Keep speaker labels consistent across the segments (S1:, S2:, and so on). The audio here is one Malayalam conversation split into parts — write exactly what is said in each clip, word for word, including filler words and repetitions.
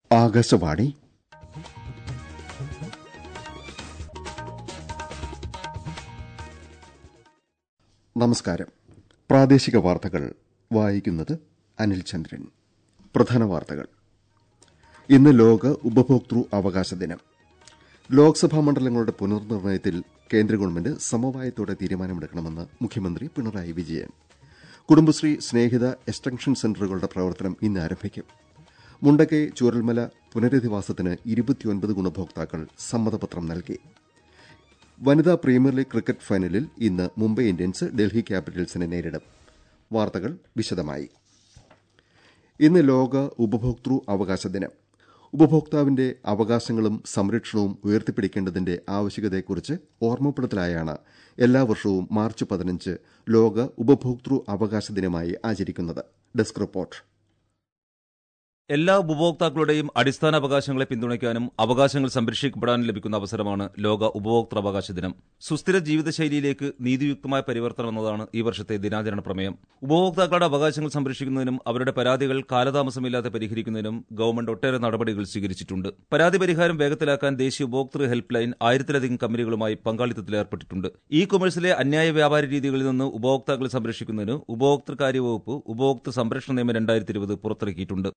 S1: ആകാശവാണി. നമസ്കാരം. പ്രാദേശിക വാർത്തകൾ വായിക്കുന്നത് അനിൽ ചന്ദ്രൻ. പ്രധാന വാർത്തകൾ. ഇന്ന് ലോക ഉപഭോക്തൃ അവകാശ ദിനം. ലോക്സഭാ മണ്ഡലങ്ങളുടെ പുനർനിർണയത്തിൽ കേന്ദ്ര ഗവൺമെന്റ് സമവായത്തോടെ തീരുമാനമെടുക്കണമെന്ന് മുഖ്യമന്ത്രി പിണറായി വിജയൻ. കുടുംബശ്രീ സ്നേഹിത എക്സ്റ്റൻഷൻ സെന്ററുകളുടെ പ്രവർത്തനം ഇന്ന് ആരംഭിക്കും. മുണ്ടക്കൈ ചൂരൽമല പുനരധിവാസത്തിന് ഇരുപത്തിയൊൻപത് ഗുണഭോക്താക്കൾ സമ്മതപത്രം നൽകി. വനിതാ പ്രീമിയർ ലീഗ് ക്രിക്കറ്റ് ഫൈനലിൽ ഇന്ന് മുംബൈ ഇന്ത്യൻസ് ഡൽഹി ക്യാപിറ്റൽസിനെ നേരിടും. വാർത്തകൾ വിശദമായി. ഇന്ന് ലോക ഉപഭോക്തൃ അവകാശ ദിനം. ഉപഭോക്താവിന്റെ അവകാശങ്ങളും സംരക്ഷണവും ഉയർത്തിപ്പിടിക്കേണ്ടതിന്റെ ആവശ്യകതയെക്കുറിച്ച് ഓർമ്മപ്പെടുത്തലായാണ് എല്ലാ വർഷവും മാർച്ച് പതിനഞ്ച് ലോക ഉപഭോക്തൃ അവകാശ ദിനമായി ആചരിക്കുന്നത്. Desk report.
S2: എല്ലാ ഉപഭോക്താക്കളുടെയും അടിസ്ഥാന അവകാശങ്ങളെ പിന്തുണയ്ക്കാനും അവകാശങ്ങൾ സംരക്ഷിക്കപ്പെടാനും ലഭിക്കുന്ന അവസരമാണ് ലോക ഉപഭോക്തൃവകാശ ദിനം. സുസ്ഥിര ജീവിതശൈലിയിലേക്ക് നീതിയുക്തമായ പരിവർത്തനം എന്നതാണ് ഈ വർഷത്തെ ദിനാചരണ പ്രമേയം. ഉപഭോക്താക്കളുടെ അവകാശങ്ങൾ സംരക്ഷിക്കുന്നതിനും അവരുടെ പരാതികൾ കാലതാമസമില്ലാതെ പരിഹരിക്കുന്നതിനും ഗവൺമെന്റ് ഒട്ടേറെ നടപടികൾ സ്വീകരിച്ചിട്ടുണ്ട്. പരാതി പരിഹാരം വേഗത്തിലാക്കാൻ ദേശീയ ഉപഭോക്തൃ ഹെൽപ്പ് ലൈൻ ആയിരത്തിലധികം കമ്പനികളുമായി പങ്കാളിത്തത്തിലേർപ്പെട്ടിട്ടുണ്ട്. ഇ കൊമേഴ്സിലെ അന്യായ വ്യാപാര രീതികളിൽ നിന്ന് ഉപഭോക്താക്കളെ സംരക്ഷിക്കുന്നതിന് ഉപഭോക്തൃകാര്യ വകുപ്പ് ഉപഭോക്തൃ സംരക്ഷണ നിയമം രണ്ടായിരത്തി ഇരുപത് പുറത്തിറക്കിയിട്ടുണ്ട്.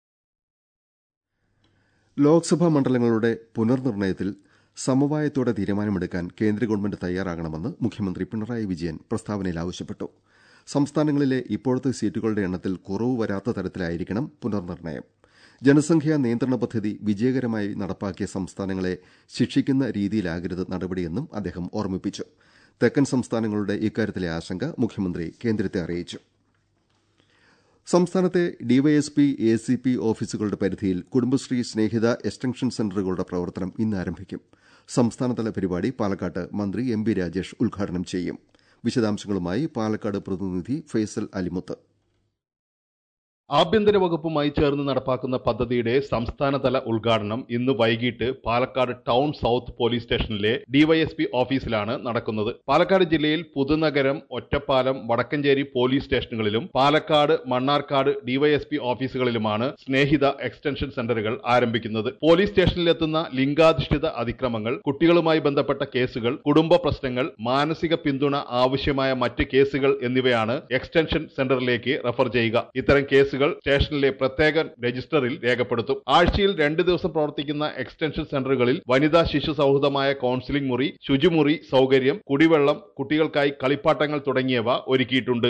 S1: ലോക്സഭാ മണ്ഡലങ്ങളുടെ പുനർനിർണയത്തിൽ സമവായത്തോടെ തീരുമാനമെടുക്കാൻ കേന്ദ്ര ഗവൺമെന്റ് തയ്യാറാകണമെന്ന് മുഖ്യമന്ത്രി പിണറായി വിജയൻ പ്രസ്താവനയിൽ ആവശ്യപ്പെട്ടു. സംസ്ഥാനങ്ങളിലെ ഇപ്പോഴത്തെ സീറ്റുകളുടെ എണ്ണത്തിൽ കുറവ് വരാത്ത തരത്തിലായിരിക്കണം പുനർനിർണയം. ജനസംഖ്യാ നിയന്ത്രണ പദ്ധതി വിജയകരമായി നടപ്പാക്കിയ സംസ്ഥാനങ്ങളെ ശിക്ഷിക്കുന്ന രീതിയിലാകരുത് നടപടിയെന്നും അദ്ദേഹം ഓർമ്മിപ്പിച്ചു. തെക്കൻ സംസ്ഥാനങ്ങളുടെ ഇക്കാര്യത്തിലെ ആശങ്ക മുഖ്യമന്ത്രി കേന്ദ്രത്തെ അറിയിച്ചു. സംസ്ഥാനത്തെ ഡിവൈഎസ്പി എ സി പി ഓഫീസുകളുടെ പരിധിയിൽ കുടുംബശ്രീ സ്നേഹിത എക്സ്റ്റൻഷൻ സെന്ററുകളുടെ പ്രവർത്തനം ഇന്ന് ആരംഭിക്കും. സംസ്ഥാനതല പരിപാടി പാലക്കാട്ട് മന്ത്രി എം ബി രാജേഷ് ഉദ്ഘാടനം ചെയ്യും. വിശദാംശങ്ങളുമായി പാലക്കാട് പ്രതിനിധി ഫൈസൽ അലിമുത്ത്.
S3: ആഭ്യന്തര വകുപ്പുമായി ചേർന്ന് നടപ്പാക്കുന്ന പദ്ധതിയുടെ സംസ്ഥാനതല ഉദ്ഘാടനം ഇന്ന് വൈകിട്ട് പാലക്കാട് ടൗൺ സൌത്ത് പോലീസ് സ്റ്റേഷനിലെ ഡിവൈഎസ്പി ഓഫീസിലാണ് നടക്കുന്നത്. പാലക്കാട് ജില്ലയിൽ പുതുനഗരം, ഒറ്റപ്പാലം, വടക്കഞ്ചേരി പോലീസ് സ്റ്റേഷനുകളിലും പാലക്കാട്, മണ്ണാർക്കാട് ഡിവൈഎസ്പി ഓഫീസുകളിലുമാണ് സ്നേഹിത എക്സ്റ്റൻഷൻ സെന്ററുകൾ ആരംഭിക്കുന്നത്. പോലീസ് സ്റ്റേഷനിലെത്തുന്ന ലിംഗാധിഷ്ഠിത അതിക്രമങ്ങൾ, കുട്ടികളുമായി ബന്ധപ്പെട്ട കേസുകൾ, കുടുംബ പ്രശ്നങ്ങൾ, മാനസിക പിന്തുണ ആവശ്യമായ മറ്റ് കേസുകൾ എന്നിവയാണ് എക്സ്റ്റൻഷൻ സെന്ററിലേക്ക് റഫർ ചെയ്യുക. ഇത്തരം കേസുകൾ സ്റ്റേഷനിലെ പ്രത്യേക രജിസ്റ്ററിൽ രേഖപ്പെടുത്തും. ആഴ്ചയിൽ രണ്ട് ദിവസം പ്രവർത്തിക്കുന്ന എക്സ്റ്റൻഷൻ സെന്ററുകളിൽ വനിതാ ശിശു സൗഹൃദമായ കൌൺസിലിംഗ് മുറി, ശുചിമുറി സൌകര്യം, കുടിവെള്ളം, കുട്ടികൾക്കായി കളിപ്പാട്ടങ്ങൾ തുടങ്ങിയവ ഒരുക്കിയിട്ടുണ്ട്.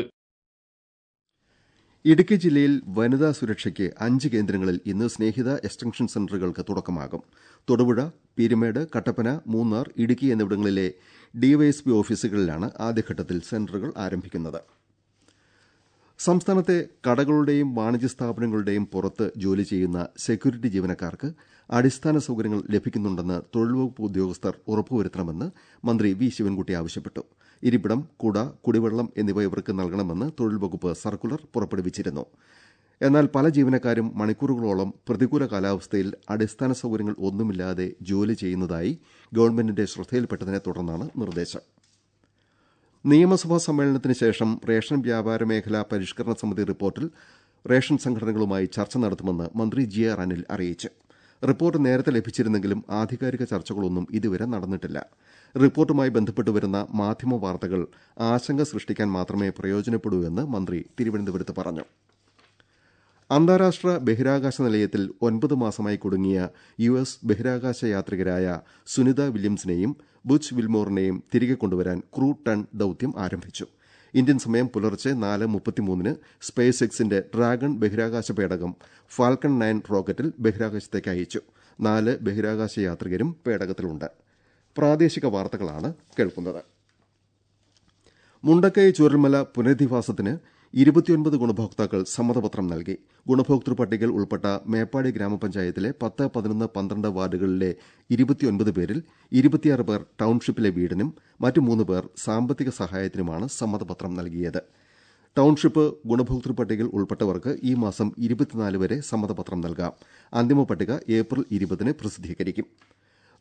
S1: ഇടുക്കി ജില്ലയിൽ വനിതാ സുരക്ഷയ്ക്ക് അഞ്ച് കേന്ദ്രങ്ങളിൽ ഇന്ന് സ്നേഹിത എക്സ്റ്റൻഷൻ സെന്ററുകൾക്ക് തുടക്കമാകും. തൊടുപുഴ, പീരുമേട്, കട്ടപ്പന, മൂന്നാർ, ഇടുക്കി എന്നിവിടങ്ങളിലെ ഡിവൈഎസ്പി ഓഫീസുകളിലാണ് ആദ്യഘട്ടത്തിൽ സെന്ററുകൾ ആരംഭിക്കുന്നത്. സംസ്ഥാനത്തെ കടകളുടെയും വാണിജ്യ സ്ഥാപനങ്ങളുടെയും പുറത്ത് ജോലി ചെയ്യുന്ന സെക്യൂരിറ്റി ജീവനക്കാർക്ക് അടിസ്ഥാന സൌകര്യങ്ങൾ ലഭിക്കുന്നുണ്ടെന്ന് തൊഴിൽ വകുപ്പ് ഉദ്യോഗസ്ഥർ ഉറപ്പുവരുത്തണമെന്ന് മന്ത്രി വി ശിവൻകുട്ടി ആവശ്യപ്പെട്ടു. ഇരിപ്പിടം, കുട, കുടിവെള്ളം എന്നിവ ഇവർക്ക് നൽകണമെന്ന് തൊഴിൽ വകുപ്പ് സർക്കുലർ പുറപ്പെടുവിച്ചിരുന്നു. എന്നാൽ പല ജീവനക്കാരും മണിക്കൂറുകളോളം പ്രതികൂല കാലാവസ്ഥയിൽ അടിസ്ഥാന സൌകര്യങ്ങൾ ഒന്നുമില്ലാതെ ജോലി ചെയ്യുന്നതായി ഗവൺമെന്റിന്റെ ശ്രദ്ധയിൽപ്പെട്ടതിനെ തുടർന്നാണ് നിർദ്ദേശം. നിയമസഭാ സമ്മേളനത്തിന് ശേഷം റേഷൻ വ്യാപാര മേഖലാ പരിഷ്കരണ സമിതി റിപ്പോർട്ടിൽ റേഷൻ സംഘടനകളുമായി ചർച്ച നടത്തുമെന്ന് മന്ത്രി ജി ആർ അനിൽ അറിയിച്ചു. റിപ്പോർട്ട് നേരത്തെ ലഭിച്ചിരുന്നെങ്കിലും ആധികാരിക ചർച്ചകളൊന്നും ഇതുവരെ നടന്നിട്ടില്ല. റിപ്പോർട്ടുമായി ബന്ധപ്പെട്ട് വരുന്ന മാധ്യമ വാർത്തകൾ ആശങ്ക സൃഷ്ടിക്കാൻ മാത്രമേ പ്രയോജനപ്പെടൂ എന്ന് മന്ത്രി തിരുവനന്തപുരത്ത് പറഞ്ഞു. അന്താരാഷ്ട്ര ബഹിരാകാശ നിലയത്തിൽ ഒൻപത് മാസമായി കുടുങ്ങിയ യു എസ് ബഹിരാകാശ യാത്രികരായ സുനിത വില്യംസിനെയും ബുച്ച് വിൽമോറിനെയും തിരികെ കൊണ്ടുവരാൻ ക്രൂ ടൺ ദൌത്യം ആരംഭിച്ചു. ഇന്ത്യൻ സമയം പുലർച്ചെ നാല് മുപ്പത്തിമൂന്നിന് സ്പേസ് എക്സിന്റെ ഡ്രാഗൺ ബഹിരാകാശ പേടകം ഫാൽക്കൺ നയൻ റോക്കറ്റിൽ ബഹിരാകാശത്തേക്ക് അയച്ചു. നാല് ബഹിരാകാശ യാത്രികരും പേടകത്തിലുണ്ട്. പ്രാദേശിക വാർത്തകളാണ് കേൾക്കുന്നത്. മുണ്ടക്കൈ ചൂരൽമല പുനരധിവാസത്തിന് ഇരുപത്തിയൊൻപത് ഗുണഭോക്താക്കൾ സമ്മതപത്രം നൽകി. ഗുണഭോക്തൃ പട്ടികയിൽ ഉൾപ്പെട്ട മേപ്പാടി ഗ്രാമപഞ്ചായത്തിലെ പത്ത്, പതിനൊന്ന്, പന്ത്രണ്ട് വാർഡുകളിലെ ഇരുപത്തിയൊൻപത് പേരിൽ ഇരുപത്തിയാറ് പേർ ടൌൺഷിപ്പിലെ വീടിനും മറ്റ് മൂന്ന് പേർ സാമ്പത്തിക സഹായത്തിനുമാണ് സമ്മതപത്രം നൽകിയത്. ടൌൺഷിപ്പ് ഗുണഭോക്തൃ പട്ടികയിൽ ഉൾപ്പെട്ടവർക്ക് ഈ മാസം ഇരുപത്തിനാല് വരെ സമ്മതപത്രം നൽകാം. അന്തിമ പട്ടിക ഏപ്രിൽ ഇരുപതിന് പ്രസിദ്ധീകരിക്കും.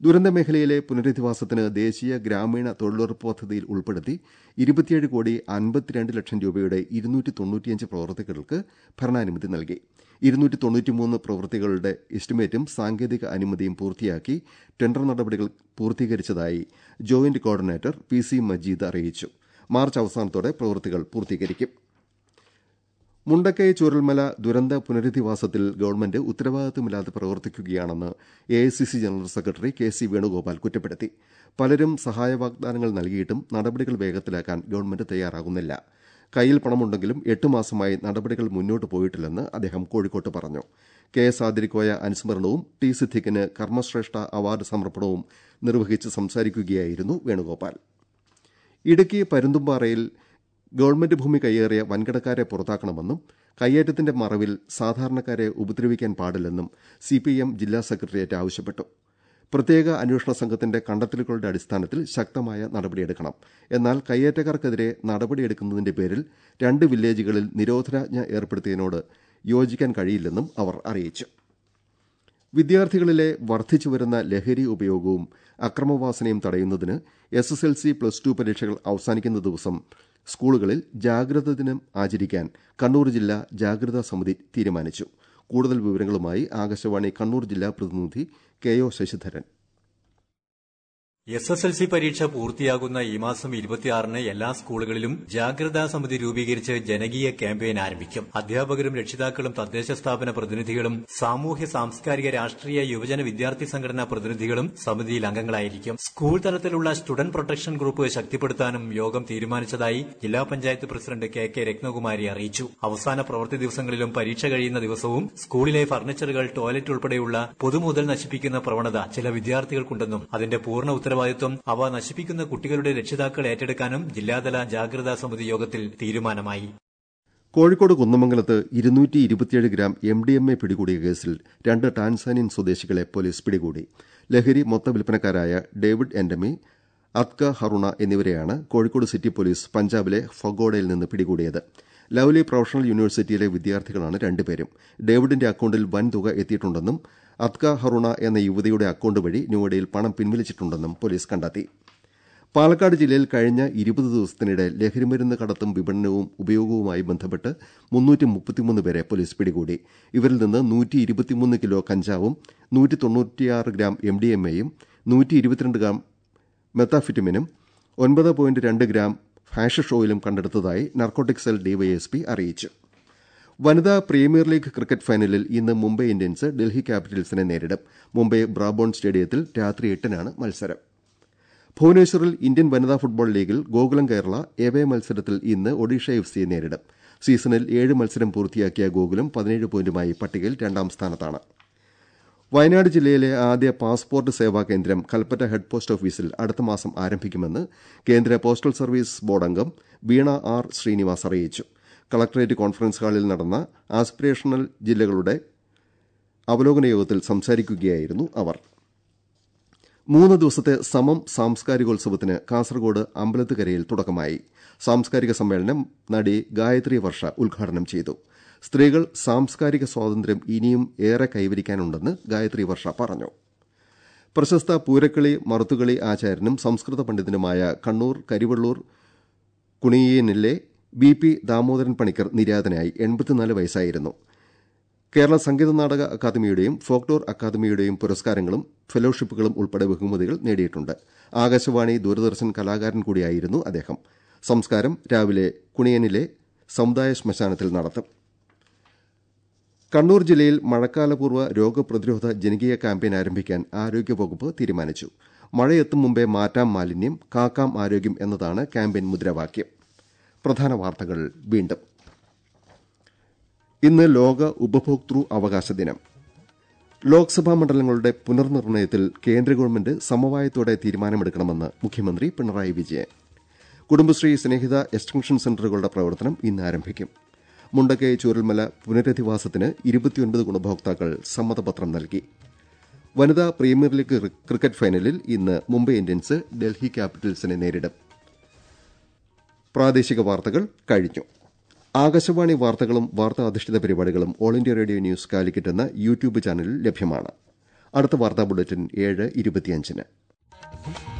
S1: ദുരന്ത മേഖലയിലെ പുനരധിവാസത്തിന് ദേശീയ ഗ്രാമീണ തൊഴിലുറപ്പ് പദ്ധതിയിൽ ഉൾപ്പെടുത്തി ഇരുപത്തിയേഴ് കോടി അൻപത്തിരണ്ട് ലക്ഷം രൂപയുടെ ഇരുന്നൂറ്റി തൊണ്ണൂറ്റിയഞ്ച് പ്രവൃത്തികൾക്ക് ഭരണാനുമതി നൽകി. ഇരുന്നൂറ്റി തൊണ്ണൂറ്റിമൂന്ന് പ്രവൃത്തികളുടെ എസ്റ്റിമേറ്റും സാങ്കേതിക അനുമതിയും പൂർത്തിയാക്കി ടെൻഡർ നടപടികൾ പൂർത്തീകരിച്ചതായി joint coordinator P C Majeed അറിയിച്ചു. മാർച്ച് അവസാനത്തോടെ പ്രവൃത്തികൾ പൂർത്തീകരിക്കും. മുണ്ടക്കൈ ചൂരൽമല ദുരന്ത പുനരധിവാസത്തിൽ ഗവൺമെന്റ് ഉത്തരവാദിത്തമില്ലാതെ പ്രവർത്തിക്കുകയാണെന്ന് A I C C general secretary K C Venugopal കുറ്റപ്പെടുത്തി. പലരും സഹായ വാഗ്ദാനങ്ങൾ നൽകിയിട്ടും നടപടികൾ വേഗത്തിലാക്കാൻ ഗവൺമെന്റ് തയ്യാറാകുന്നില്ല. കയ്യിൽ പണമുണ്ടെങ്കിലും എട്ട് മാസമായി നടപടികൾ മുന്നോട്ട് പോയിട്ടില്ലെന്ന് അദ്ദേഹം കോഴിക്കോട്ട് പറഞ്ഞു. കെ എസ് ആതിരിക്കോയ അനുസ്മരണവും ടി സിദ്ദിഖിന് കർമ്മശ്രേഷ്ഠ അവാർഡ് സമർപ്പണവും നിർവഹിച്ച് സംസാരിക്കുകയായിരുന്നു വേണുഗോപാൽ. ഇടുക്കി പരുന്തുംപാറയിൽ ഗവൺമെന്റ് ഭൂമി കയ്യേറിയ വൻകിടക്കാരെ പുറത്താക്കണമെന്നും കയ്യേറ്റത്തിന്റെ മറവിൽ സാധാരണക്കാരെ ഉപദ്രവിക്കാൻ പാടില്ലെന്നും സിപിഐഎം ജില്ലാ സെക്രട്ടേറിയറ്റ് ആവശ്യപ്പെട്ടു. പ്രത്യേക അന്വേഷണ സംഘത്തിന്റെ കണ്ടെത്തലുകളുടെ അടിസ്ഥാനത്തിൽ ശക്തമായ നടപടിയെടുക്കണം. എന്നാൽ കയ്യേറ്റക്കാർക്കെതിരെ നടപടിയെടുക്കുന്നതിന്റെ പേരിൽ രണ്ട് വില്ലേജുകളിൽ നിരോധനാജ്ഞ ഏർപ്പെടുത്തിയതിനോട് യോജിക്കാൻ കഴിയില്ലെന്നും അവർ അറിയിച്ചു. വിദ്യാർത്ഥികളിലെ വർദ്ധിച്ചുവരുന്ന ലഹരി ഉപയോഗവും അക്രമവാസനയും തടയുന്നതിന് S S L C plus two പരീക്ഷകൾ അവസാനിക്കുന്ന ദിവസം സ്കൂളുകളിൽ ജാഗ്രതാ ദിനം ആചരിക്കാൻ കണ്ണൂർ ജില്ലാ ജാഗ്രതാ സമിതി തീരുമാനിച്ചു. കൂടുതൽ വിവരങ്ങളുമായി ആകാശവാണി കണ്ണൂർ ജില്ലാ പ്രതിനിധി K O Sasidharan.
S4: S S L C പരീക്ഷ പൂർത്തിയാകുന്ന ഈ മാസം ഇരുപത്തിയാറിന് എല്ലാ സ്കൂളുകളിലും ജാഗ്രതാ സമിതി രൂപീകരിച്ച് ജനകീയ ക്യാമ്പയിൻ ആരംഭിക്കും. അധ്യാപകരും രക്ഷിതാക്കളും തദ്ദേശ സ്ഥാപന പ്രതിനിധികളും സാമൂഹ്യ സാംസ്കാരിക രാഷ്ട്രീയ യുവജന വിദ്യാർത്ഥി സംഘടനാ പ്രതിനിധികളും സമിതിയിൽ അംഗങ്ങളായിരിക്കും. സ്കൂൾ തലത്തിലുള്ള സ്റ്റുഡന്റ് പ്രൊട്ടക്ഷൻ ഗ്രൂപ്പ് ശക്തിപ്പെടുത്താനും യോഗം തീരുമാനിച്ചതായി ജില്ലാ panchayat president K K Rathnakumari അറിയിച്ചു. അവസാന പ്രവൃത്തി ദിവസങ്ങളിലും പരീക്ഷ കഴിയുന്ന ദിവസവും സ്കൂളിലെ ഫർണിച്ചറുകൾ, ടോയ്ലറ്റ് ഉൾപ്പെടെയുള്ള പൊതുമുതൽ നശിപ്പിക്കുന്ന പ്രവണത ചില വിദ്യാർത്ഥികൾക്കുണ്ടെന്നും അതിന്റെ പൂർണ്ണ ഉത്തരവാദിത്വം അവ നശിപ്പിക്കുന്ന കുട്ടികളുടെ രക്ഷിതാക്കൾ ഏറ്റെടുക്കാനും ജില്ലാതല ജാഗ്രതാ സമിതി യോഗത്തിൽ തീരുമാനമായി.
S1: കോഴിക്കോട് കുന്നമംഗലത്ത് ഇരുന്നൂറ്റി ഇരുപത്തിയേഴ് gram M D M A പിടികൂടിയ കേസിൽ രണ്ട് ടാൻസാനിയൻ സ്വദേശികളെ പോലീസ് പിടികൂടി. ലഹരി മൊത്ത വിൽപ്പനക്കാരായ ഡേവിഡ് എന്റമി, അത്ക ഹറുണ എന്നിവരെയാണ് കോഴിക്കോട് സിറ്റി പോലീസ് പഞ്ചാബിലെ ഫഗോഡയിൽ നിന്ന് പിടികൂടിയത്. ലവ്ലി പ്രൊഫഷണൽ യൂണിവേഴ്സിറ്റിയിലെ വിദ്യാർത്ഥികളാണ് രണ്ടുപേരും. ഡേവിഡിന്റെ അക്കൌണ്ടിൽ വൻ തുക എത്തിയിട്ടുണ്ടെന്നും അത്ക ഹറുണ എന്ന യുവതിയുടെ അക്കൌണ്ട് വഴി ന്യൂഡൽഹിയിൽ പണം പിൻവലിച്ചിട്ടുണ്ടെന്നും പോലീസ് കണ്ടെത്തി. പാലക്കാട് ജില്ലയിൽ കഴിഞ്ഞ ഇരുപത് ദിവസത്തിനിടെ ലഹരിമരുന്ന് കടത്തും വിപണനവും ഉപയോഗവുമായി ബന്ധപ്പെട്ട് മുന്നൂറ്റി മുപ്പത്തിമൂന്ന് പേരെ പോലീസ് പിടികൂടി. ഇവരിൽ നിന്ന് നൂറ്റി ഇരുപത്തിമൂന്ന് കിലോ കഞ്ചാവും നൂറ്റി തൊണ്ണൂറ്റിയാറ് ഗ്രാം എം ഡി എം എയും നൂറ്റി ഇരുപത്തിരണ്ട് ഗ്രാം മെത്താഫിറ്റമിനും ഒൻപത് പോയിന്റ് രണ്ട് ഗ്രാം ഹാഷിഷ് ഓയിലും കണ്ടെടുത്തതായി നാർക്കോട്ടിക് സെൽ ഡിവൈഎസ്പി അറിയിച്ചു. വനിതാ പ്രീമിയർ ലീഗ് ക്രിക്കറ്റ് ഫൈനലിൽ ഇന്ന് മുംബൈ ഇന്ത്യൻസ് ഡൽഹി ക്യാപിറ്റൽസിനെ നേരിടും. മുംബൈ ബ്രാബോൺ സ്റ്റേഡിയത്തിൽ രാത്രി എട്ടിനാണ് മത്സരം. ഭുവനേശ്വറിൽ ഇന്ത്യൻ വനിതാ ഫുട്ബോൾ ലീഗിൽ ഗോകുലം കേരള എവേ മത്സരത്തിൽ ഇന്ന് ഒഡീഷ എഫ് സിയെ നേരിടും. സീസണിൽ ഏഴ് മത്സരം പൂർത്തിയാക്കിയ ഗോകുലം പതിനേഴ് പോയിന്റുമായി പട്ടികയിൽ രണ്ടാം സ്ഥാനത്താണ്. വയനാട് ജില്ലയിലെ ആദ്യ പാസ്പോർട്ട് സേവാ കേന്ദ്രം കൽപ്പറ്റ ഹെഡ് പോസ്റ്റ് ഓഫീസിൽ അടുത്ത മാസം ആരംഭിക്കുമെന്ന് കേന്ദ്ര പോസ്റ്റൽ സർവീസ് ബോർഡ് അംഗം വീണ ആർ ശ്രീനിവാസ് അറിയിച്ചു. കളക്ടറേറ്റ് കോൺഫറൻസ് ഹാളിൽ നടന്ന ആസ്പിറേഷണൽ ജില്ലകളുടെ അവലോകന യോഗത്തിൽ സംസാരിക്കുകയായിരുന്നു അവർ. മൂന്ന് ദിവസത്തെ സമം സാംസ്കാരികോത്സവത്തിന് കാസർകോട് അമ്പലത്തുകരയിൽ തുടക്കമായി. സാംസ്കാരിക സമ്മേളനം നടി ഗായത്രി വർഷ ഉദ്ഘാടനം ചെയ്തു. സ്ത്രീകൾ സാംസ്കാരിക സ്വാതന്ത്ര്യം ഇനിയും ഏറെ കൈവരിക്കാനുണ്ടെന്ന് ഗായത്രി വർഷ പറഞ്ഞു. പ്രശസ്ത പൂരക്കളി മറുത്തുകളി ആചാര്യനും സംസ്കൃത പണ്ഡിതനുമായ കണ്ണൂർ കരിവള്ളൂർ കുണിയനിലെ ബി പി ദാമോദരൻ പണിക്കർ നിര്യാതനായി. എൺപത്തിനാല് വയസ്സായിരുന്നു. കേരള സംഗീത നാടക അക്കാദമിയുടെയും ഫോക്ലോർ അക്കാദമിയുടെയും പുരസ്കാരങ്ങളും ഫെലോഷിപ്പുകളും ഉൾപ്പെടെ ബഹുമതികൾ നേടിയിട്ടുണ്ട്. ആകാശവാണി, ദൂരദർശൻ കലാകാരൻ കൂടിയായിരുന്നു അദ്ദേഹം. സംസ്കാരം രാവിലെ കുണിയനിലെ സമുദായ ശ്മശാനത്തിൽ നടത്തും. കണ്ണൂർ ജില്ലയിൽ മഴക്കാലപൂർവ്വ രോഗപ്രതിരോധ ജനകീയ ക്യാമ്പയിൻ ആരംഭിക്കാൻ ആരോഗ്യവകുപ്പ് തീരുമാനിച്ചു. മഴയെത്തും മുമ്പേ മാറ്റാം മാലിന്യം, കാക്കാം ആരോഗ്യം എന്നതാണ് ക്യാമ്പയിൻ മുദ്രാവാക്യം. പ്രധാന വാർത്തകൾ വീണ്ടും. ഇന്ന് ലോക ഉപഭോക്തൃ അവകാശ ദിനം. ലോക്സഭാ മണ്ഡലങ്ങളുടെ പുനർനിർണയത്തിൽ കേന്ദ്ര ഗവൺമെന്റ് സമവായത്തോടെ തീരുമാനമെടുക്കണമെന്ന് മുഖ്യമന്ത്രി പിണറായി വിജയൻ. കുടുംബശ്രീ സ്നേഹിത എക്സ്റ്റൻഷൻ സെന്ററുകളുടെ പ്രവർത്തനം ഇന്ന് ആരംഭിക്കും. മുണ്ടക്കൈ ചൂരൽമല പുനരധിവാസത്തിന് ഇരുപത്തിയൊൻപത് ഗുണഭോക്താക്കൾ സമ്മതപത്രം നൽകി. വനിതാ പ്രീമിയർ ലീഗ് ക്രിക്കറ്റ് ഫൈനലിൽ ഇന്ന് മുംബൈ ഇന്ത്യൻസ് ഡൽഹി ക്യാപിറ്റൽസിനെ നേരിടും. പ്രാദേശിക വാർത്തകൾ കഴിഞ്ഞു. ആകാശവാണി വാർത്തകളും വാർത്താ അധിഷ്ഠിത പരിപാടികളും all India radio news Calicut എന്ന യൂട്യൂബ് ചാനലിൽ ലഭ്യമാണ്. അടുത്ത വാർത്താ ബുള്ളറ്റിൻ ഏഴ് ഇരുപത്തിയഞ്ചിന്.